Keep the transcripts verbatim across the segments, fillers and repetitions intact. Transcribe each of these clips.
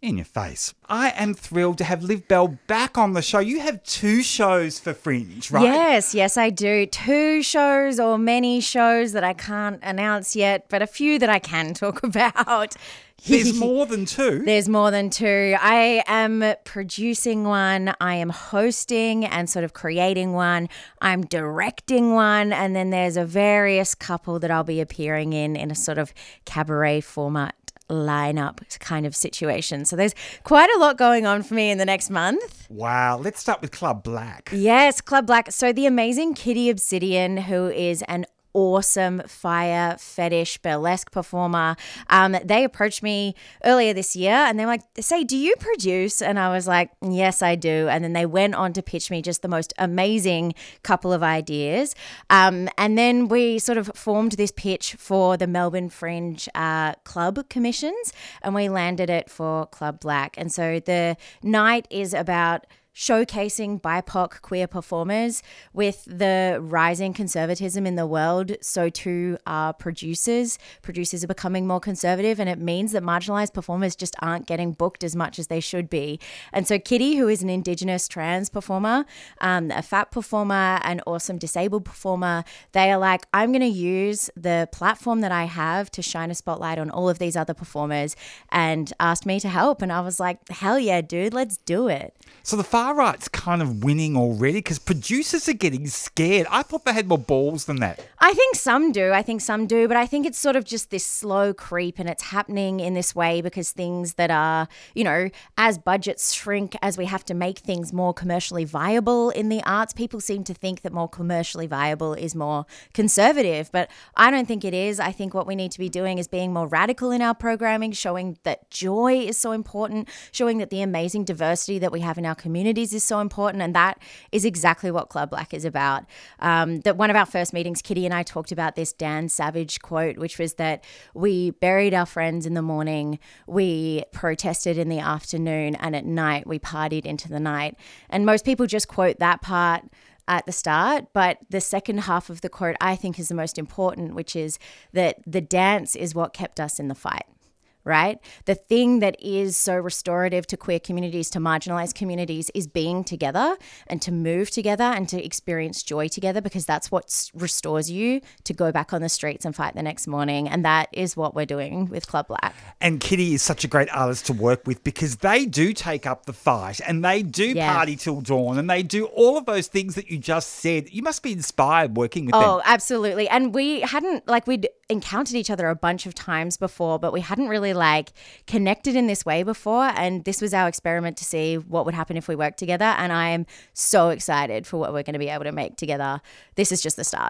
In your face. I am thrilled to have Liv Bell back on the show. You have two shows for Fringe, right? Yes, yes, I do. Two shows or many shows that I can't announce yet, but a few that I can talk about. There's more than two. There's more than two. I am producing one, I am hosting and sort of creating one, I'm directing one, and then there's a various couple that I'll be appearing in in a sort of cabaret format lineup kind of situation. So there's quite a lot going on for me in the next month. Wow. Let's start with Club Black. Yes, Club Black. So the amazing Kitty Obsidian, who is an awesome fire fetish burlesque performer. Um, they approached me earlier this year and they're like, say, do you produce? And I was like, yes, I do. And then they went on to pitch me just the most amazing couple of ideas. Um, and then we sort of formed this pitch for the Melbourne Fringe uh, Club Commissions and we landed it for Club Black. And so the night is about showcasing B I P O C queer performers. With the rising conservatism in the world, so too are producers. Producers are becoming more conservative, and it means that marginalised performers just aren't getting booked as much as they should be. And so Kitty, who is an Indigenous trans performer, um, a fat performer, an awesome disabled performer, they are like, I'm going to use the platform that I have to shine a spotlight on all of these other performers, and asked me to help. And I was like, hell yeah, dude, let's do it. So the far right's kind of winning already because producers are getting scared. I thought they had more balls than that. I think some do. I think some do. But I think it's sort of just this slow creep, and it's happening in this way because things that are, you know, as budgets shrink, as we have to make things more commercially viable in the arts, people seem to think that more commercially viable is more conservative. But I don't think it is. I think what we need to be doing is being more radical in our programming, showing that joy is so important, showing that the amazing diversity that we have in our communities is so important, and that is exactly what Club Black is about. Um, that one of our first meetings, Kitty and I talked about this Dan Savage quote, which was that we buried our friends in the morning, we protested in the afternoon, and at night we partied into the night. And most people just quote that part at the start, but the second half of the quote I think is the most important, which is that the dance is what kept us in the fight. Right? The thing that is so restorative to queer communities, to marginalized communities, is being together and to move together and to experience joy together, because that's what restores you to go back on the streets and fight the next morning. And that is what we're doing with Club Black. And Kitty is such a great artist to work with because they do take up the fight and they do Yeah. party till dawn and they do all of those things that you just said. You must be inspired working with Oh, them. absolutely. And we hadn't, like, we'd encountered each other a bunch of times before, but we hadn't really like connected in this way before. And this was our experiment to see what would happen if we worked together. And I am so excited for what we're going to be able to make together. This is just the start.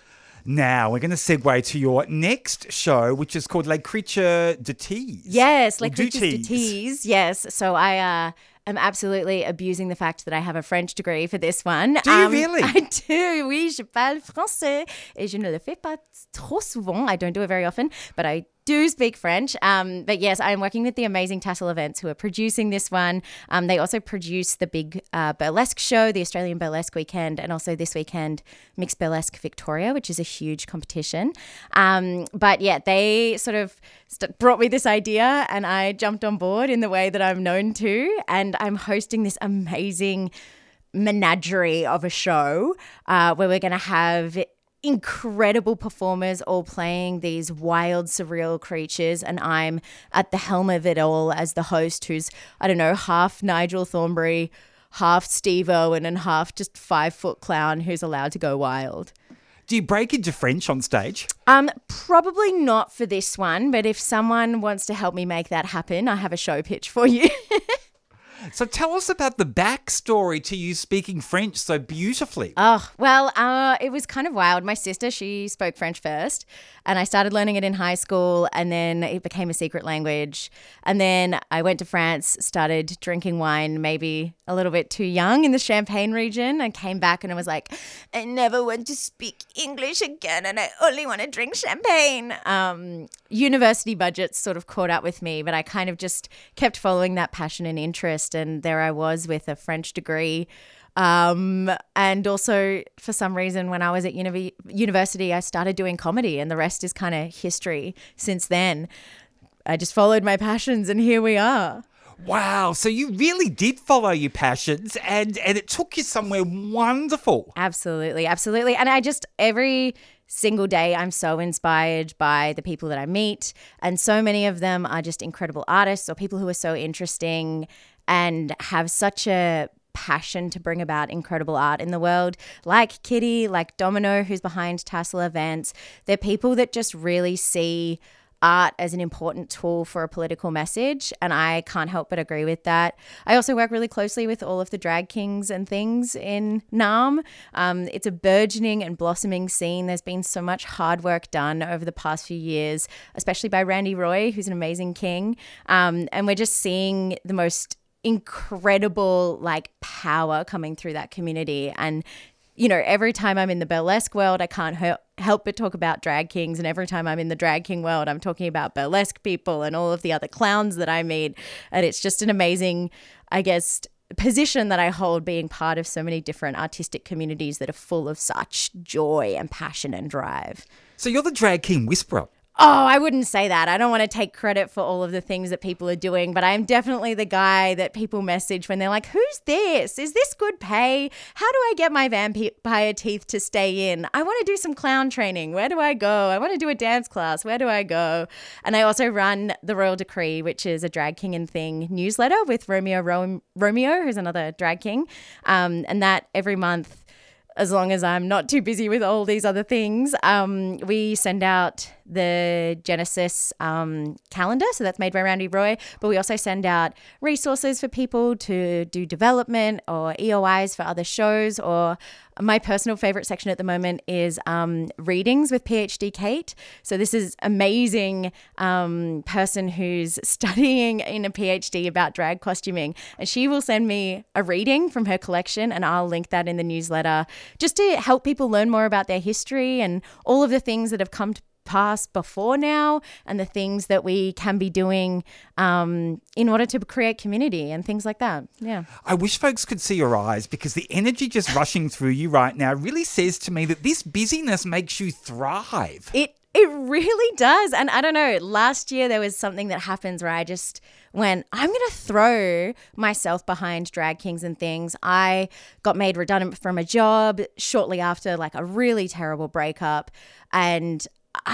Now we're going to segue to your next show, which is called Les Creatures de Tease. Yes, Les Or du Creatures de Tease. Tease. Yes. So I uh, am absolutely abusing the fact that I have a French degree for this one. Do you really? I do. Oui, je parle français et je ne le fais pas trop souvent. I don't do it very often, but I do speak French. Um, but yes, I am working with the amazing Tassel Events who are producing this one. Um, they also produce the big uh, burlesque show, the Australian Burlesque Weekend, and also this weekend Mixed Burlesque Victoria, which is a huge competition. Um, but yeah, they sort of st- brought me this idea and I jumped on board in the way that I'm known to. And I'm hosting this amazing menagerie of a show uh, where we're going to have incredible performers all playing these wild, surreal creatures, and I'm at the helm of it all as the host, who's, I don't know, half Nigel Thornberry, half Steve Irwin, and half just five-foot clown who's allowed to go wild. Do you break into French on stage? Um, probably not for this one, but if someone wants to help me make that happen, I have a show pitch for you. So tell us about the backstory to you speaking French so beautifully. Oh, well, uh, it was kind of wild. My sister, she spoke French first, and I started learning it in high school, and then it became a secret language. And then I went to France, started drinking wine, maybe a little bit too young in the Champagne region, and came back and I was like, I never want to speak English again, and I only want to drink champagne. Um, university budgets sort of caught up with me, but I kind of just kept following that passion and interest. And there I was with a French degree. Um, and also, for some reason, when I was at uni- university, I started doing comedy, and the rest is kind of history since then. I just followed my passions, and here we are. Wow. So you really did follow your passions and, and it took you somewhere wonderful. Absolutely. Absolutely. And I just, every single day, I'm so inspired by the people that I meet. And so many of them are just incredible artists or people who are so interesting and have such a passion to bring about incredible art in the world, like Kitty, like Domino, who's behind Tassel Events. They're people that just really see art as an important tool for a political message, and I can't help but agree with that. I also work really closely with all of the drag kings and things in Naarm. Um, it's a burgeoning and blossoming scene. There's been so much hard work done over the past few years, especially by Randy Roy, who's an amazing king, um, and we're just seeing the most incredible like power coming through that community. And you know, every time I'm in the burlesque world, I can't help help but talk about drag kings, and every time I'm in the drag king world, I'm talking about burlesque people and all of the other clowns that I meet. And it's just an amazing, I guess, position that I hold, being part of so many different artistic communities that are full of such joy and passion and drive. So you're the drag king whisperer. Oh, I wouldn't say that. I don't want to take credit for all of the things that people are doing, but I'm definitely the guy that people message when they're like, who's this? Is this good pay? How do I get my vampire teeth to stay in? I want to do some clown training. Where do I go? I want to do a dance class. Where do I go? And I also run the Royal Decree, which is a Drag King and Thing newsletter with Romeo Ro- Romeo, who's another drag king. Um, and that every month, as long as I'm not too busy with all these other things, um, we send out the Genesis um, calendar. So that's made by Randy Roy. But we also send out resources for people to do development or E O Is for other shows. Or my personal favorite section at the moment is um, readings with PhD Kate. So this is amazing um, person who's studying in a PhD about drag costuming. And she will send me a reading from her collection, and I'll link that in the newsletter just to help people learn more about their history and all of the things that have come to past before now, and the things that we can be doing um, in order to create community and things like that. Yeah. I wish folks could see your eyes, because the energy just rushing through you right now really says to me that this busyness makes you thrive. It It really does. And I don't know, last year there was something that happens where I just went, I'm going to throw myself behind Drag Kings and Things. I got made redundant from a job shortly after like a really terrible breakup. And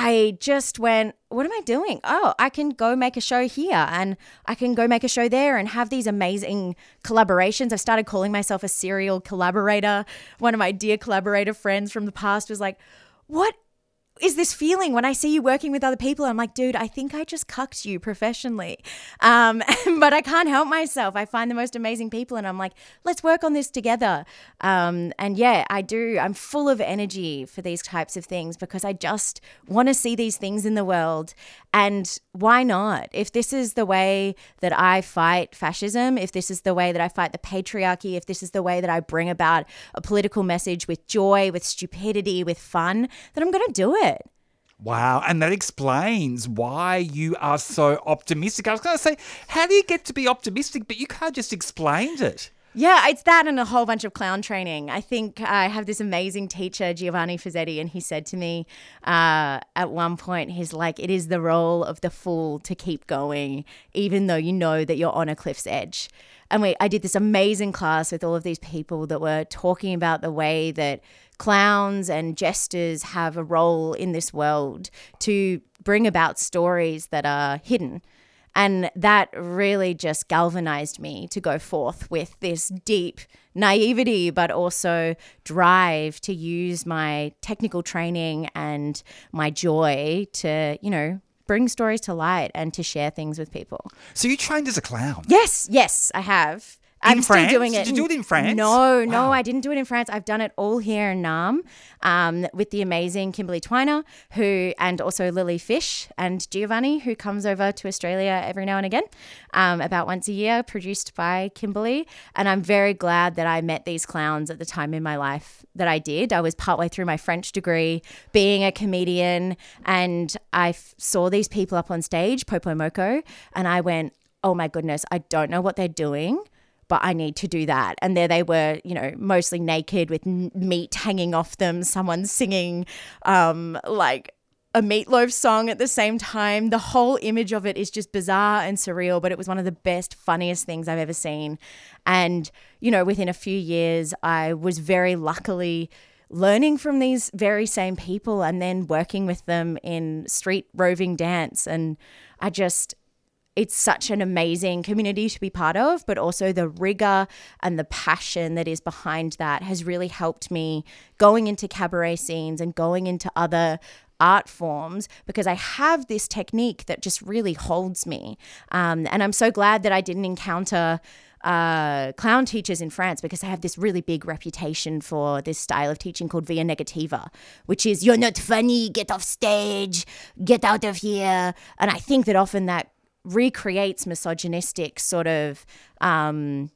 I just went, what am I doing? Oh, I can go make a show here, and I can go make a show there, and have these amazing collaborations. I've started calling myself a serial collaborator. One of my dear collaborator friends from the past was like, what is this feeling when I see you working with other people? I'm like, dude, I think I just cucked you professionally. Um, but I can't help myself. I find the most amazing people, and I'm like, let's work on this together. Um, and yeah, I do. I'm full of energy for these types of things, because I just want to see these things in the world. And why not? If this is the way that I fight fascism, if this is the way that I fight the patriarchy, if this is the way that I bring about a political message with joy, with stupidity, with fun, then I'm going to do it. Wow, and that explains why you are so optimistic. I was going to say, how do you get to be optimistic, but you kind of just explained it. Yeah, it's that and a whole bunch of clown training. I think I have this amazing teacher, Giovanni Fazzetti, and he said to me uh, at one point, he's like, it is the role of the fool to keep going, even though you know that you're on a cliff's edge. And we, I did this amazing class with all of these people that were talking about the way that clowns and jesters have a role in this world to bring about stories that are hidden. And that really just galvanized me to go forth with this deep naivety, but also drive to use my technical training and my joy to, you know, bring stories to light and to share things with people. So you trained as a clown? Yes, yes, I have. In I'm France? still doing it. Did you do it in France? No, no, Wow. I didn't do it in France. I've done it all here in Naarm um, with the amazing Kimberly Twiner, who, and also Lily Fish and Giovanni, who comes over to Australia every now and again, um, about once a year, produced by Kimberly. And I'm very glad that I met these clowns at the time in my life that I did. I was partway through my French degree, being a comedian, and I f- saw these people up on stage, Popo Moko, and I went, oh my goodness, I don't know what they're doing, but I need to do that. And there they were, you know, mostly naked with n- meat hanging off them, someone singing um, like a Meatloaf song at the same time. The whole image of it is just bizarre and surreal, but it was one of the best, funniest things I've ever seen. And, you know, within a few years, I was very luckily learning from these very same people and then working with them in street roving dance. And I just, it's such an amazing community to be part of, but also the rigor and the passion that is behind that has really helped me going into cabaret scenes and going into other art forms, because I have this technique that just really holds me. Um, and I'm so glad that I didn't encounter uh, clown teachers in France, because I have this really big reputation for this style of teaching called via negativa, which is, you're not funny, get off stage, get out of here. And I think that often that recreates misogynistic sort of um,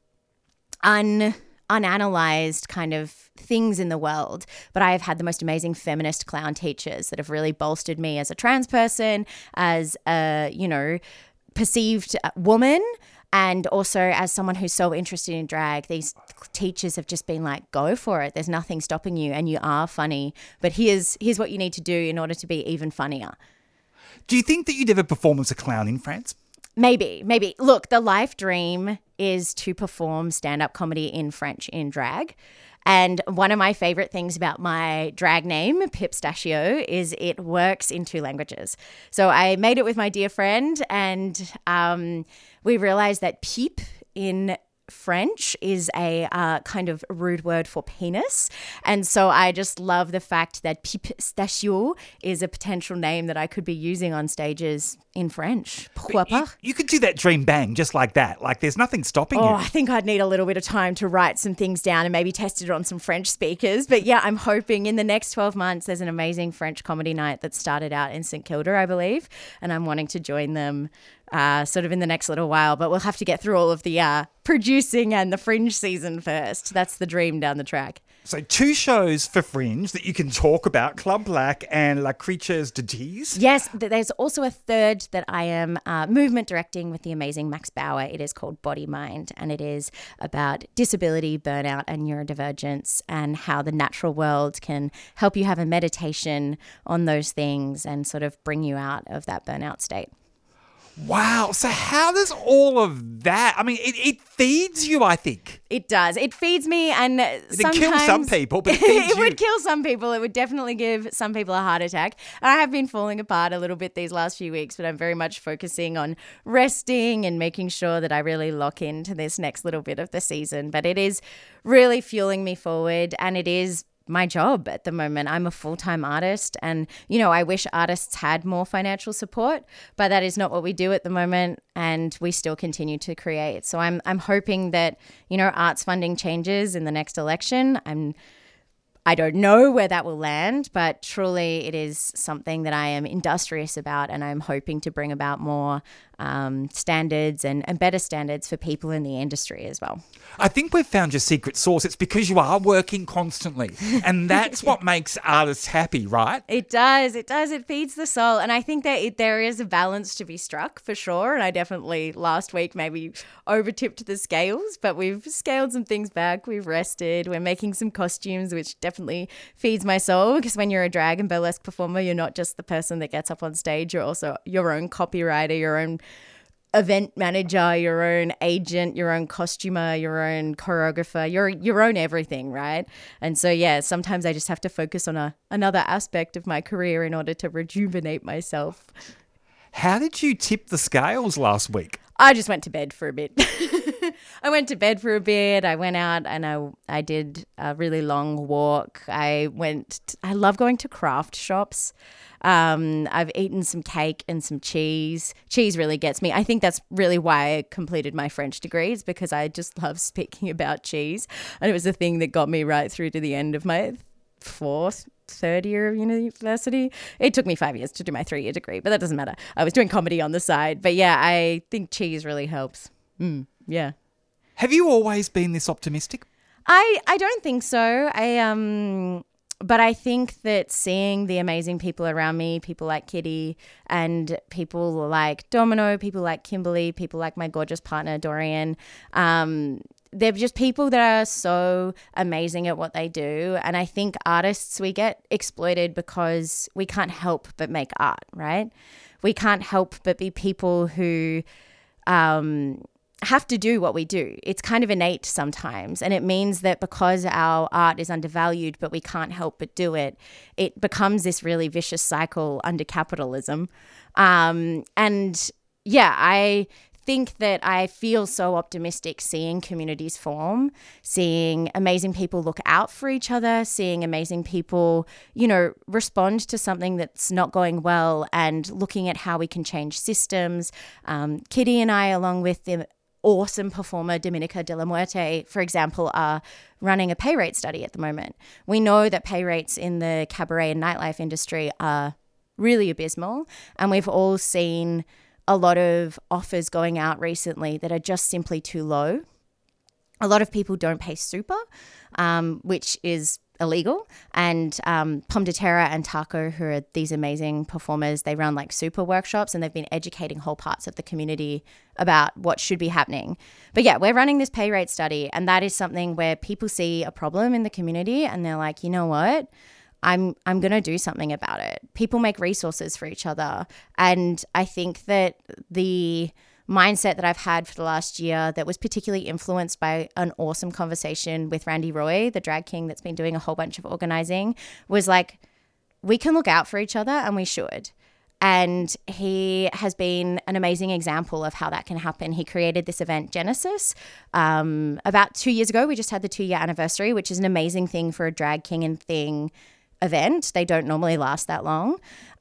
un... unanalyzed kind of things in the world. But I have had the most amazing feminist clown teachers that have really bolstered me as a trans person, as a, you know, perceived woman, and also as someone who's so interested in drag. These teachers have just been like, go for it. There's nothing stopping you, and you are funny. But here's here's what you need to do in order to be even funnier. Do you think that you'd ever perform as a clown in France? Maybe, maybe. Look, the life dream is to perform stand-up comedy in French in drag. And one of my favorite things about my drag name, Pipstachio, is it works in two languages. So I made it with my dear friend, and um, we realized that peep in French is a uh, kind of rude word for penis. And so I just love the fact that Pipstachio is a potential name that I could be using on stages in French. Pourquoi pas? You, you could do that dream bang just like that. Like there's nothing stopping oh, you. Oh, I think I'd need a little bit of time to write some things down and maybe test it on some French speakers. But yeah, I'm hoping in the next twelve months, there's an amazing French comedy night that started out in St Kilda, I believe. And I'm wanting to join them Uh, sort of in the next little while, but we'll have to get through all of the uh, producing and the Fringe season first. That's the dream down the track. So two shows for Fringe that you can talk about, Club Black and La Creatures de Tease. Yes, th- there's also a third that I am uh, movement directing with the amazing Max Bauer. It is called Body Mind, and it is about disability, burnout and neurodivergence, and how the natural world can help you have a meditation on those things and sort of bring you out of that burnout state. Wow. So how does all of that, I mean, it, it feeds you, I think. It does. It feeds me, and It sometimes kill some people, but it feeds it you. would kill some people. It would definitely give some people a heart attack. And I have been falling apart a little bit these last few weeks, but I'm very much focusing on resting and making sure that I really lock into this next little bit of the season. But it is really fueling me forward, and it is my job at the moment. I'm a full-time artist, and, you know, I wish artists had more financial support, but that is not what we do at the moment, and we still continue to create. So I'm I'm hoping that, you know, arts funding changes in the next election. I'm I don't know where that will land, but truly it is something that I am industrious about, and I'm hoping to bring about more um, standards and, and better standards for people in the industry as well. I think we've found your secret sauce. It's because you are working constantly, and that's what makes artists happy, right? It does. It does. It feeds the soul. And I think that it, there is a balance to be struck for sure. And I definitely last week maybe overtipped the scales, but we've scaled some things back. We've rested. We're making some costumes, which definitely feeds my soul, because when you're a drag and burlesque performer, you're not just the person that gets up on stage. You're also your own copywriter, your own event manager, your own agent, your own costumer, your own choreographer, your your own everything, right? And so, yeah, sometimes I just have to focus on a another aspect of my career in order to rejuvenate myself. How did you tip the scales last week? I just went to bed for a bit. I went to bed for a bit. I went out and I I did a really long walk. I went. To, I love going to craft shops. Um, I've eaten some cake and some cheese. Cheese really gets me. I think that's really why I completed my French degrees, because I just love speaking about cheese, and it was the thing that got me right through to the end of my fourth, third year of university. It took me five years to do my three-year degree, but that doesn't matter. I was doing comedy on the side. But yeah, I think cheese really helps. Mm, yeah. Have you always been this optimistic? I, I don't think so. I um, but I think that seeing the amazing people around me, people like Kitty and people like Domino, people like Kimberly, people like my gorgeous partner Dorian, um, they're just people that are so amazing at what they do. And I think artists, we get exploited because we can't help but make art, right? We can't help but be people who um, have to do what we do. It's kind of innate sometimes. And it means that because our art is undervalued, but we can't help but do it, it becomes this really vicious cycle under capitalism. Um, and yeah, I think that I feel so optimistic seeing communities form, seeing amazing people look out for each other, seeing amazing people, you know, respond to something that's not going well and looking at how we can change systems. Um, Kitty and I, along with the awesome performer Dominica de la Muerte, for example, are running a pay rate study at the moment. We know that pay rates in the cabaret and nightlife industry are really abysmal, and we've all seen a lot of offers going out recently that are just simply too low. A lot of people don't pay super, um, which is illegal. And um, Pomme de Terre and Taco, who are these amazing performers, they run like super workshops, and they've been educating whole parts of the community about what should be happening. But yeah, we're running this pay rate study, and that is something where people see a problem in the community and they're like, you know what? I'm I'm going to do something about it. People make resources for each other. And I think that the mindset that I've had for the last year that was particularly influenced by an awesome conversation with Randy Roy, the drag king that's been doing a whole bunch of organizing, was like, we can look out for each other, and we should. And he has been an amazing example of how that can happen. He created this event, Genesis, um, about two years ago. We just had the two-year anniversary, which is an amazing thing for a drag king and thing event. They don't normally last that long.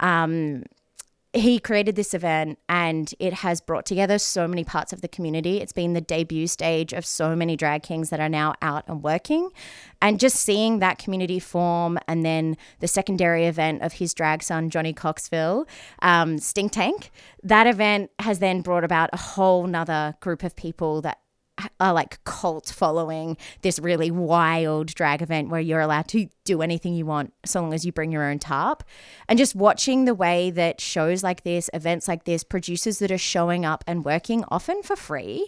Um, he created this event, and it has brought together so many parts of the community. It's been the debut stage of so many drag kings that are now out and working. And just seeing that community form, and then the secondary event of his drag son, Johnny Coxville, um, Stink Tank, that event has then brought about a whole nother group of people that are like cult following this really wild drag event where you're allowed to do anything you want so long as you bring your own tarp. And just watching the way that shows like this, events like this, producers that are showing up and working often for free,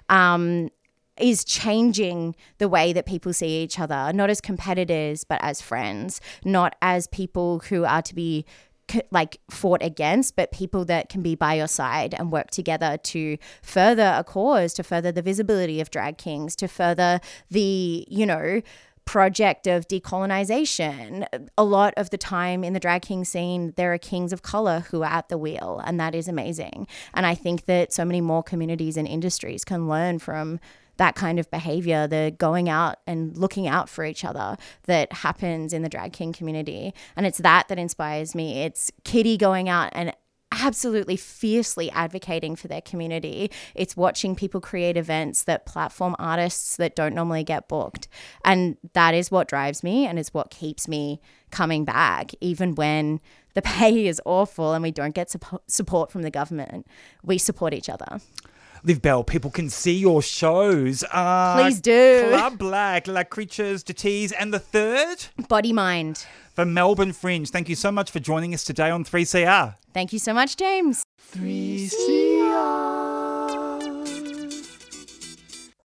um, is changing the way that people see each other, not as competitors, but as friends, not as people who are to be like fought against, but people that can be by your side and work together to further a cause, to further the visibility of drag kings, to further the, you know, project of decolonization. A lot of the time in the drag king scene, there are kings of color who are at the wheel, and that is amazing. And I think that so many more communities and industries can learn from that kind of behavior, the going out and looking out for each other that happens in the drag king community. And it's that that inspires me. It's Kitty going out and absolutely fiercely advocating for their community. It's watching people create events that platform artists that don't normally get booked. And that is what drives me, and it's what keeps me coming back, even when the pay is awful and we don't get supp- support from the government. We support each other. Liv Bell, people can see your shows. Uh, Please do. Club Black, La Creatures de Tease, and the third? Body Mind. For Melbourne Fringe. Thank you so much for joining us today on three C R. Thank you so much, James. three C R.